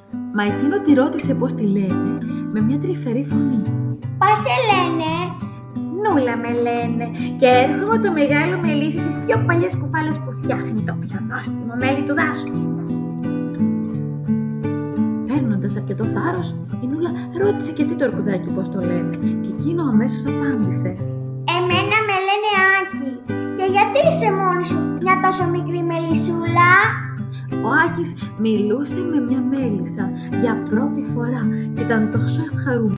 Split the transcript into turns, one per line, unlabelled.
Μα εκείνο τη ρώτησε πώς τη λένε με μια τρυφερή φωνή.
Πώς σε λένε?
Νούλα με λένε και έρχομαι το μεγάλο μελίσι τις πιο παλιές κουφάλες που φτιάχνει το πιο νόστιμο μέλι του δάσους.
Παίρνοντας αρκετό θάρρος, η Νούλα ρώτησε και αυτή το αρκουδάκι πώς το λένε και εκείνο αμέσως απάντησε.
Εμένα με λένε Άκη. Και γιατί είσαι μόνη σου μια τόσο μικρή μελισσούλα?
Ο Άκης μιλούσε με μια μέλισσα για πρώτη φορά και ήταν τόσο ευχαρούμενος